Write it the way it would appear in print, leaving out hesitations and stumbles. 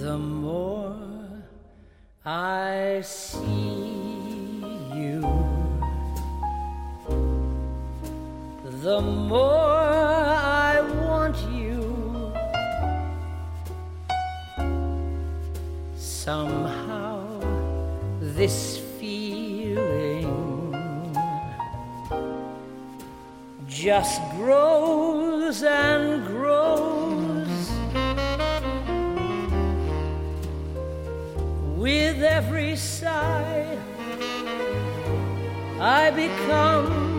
The more I see you, the more I want you. Somehow this feeling just grows and grows. With every sigh I become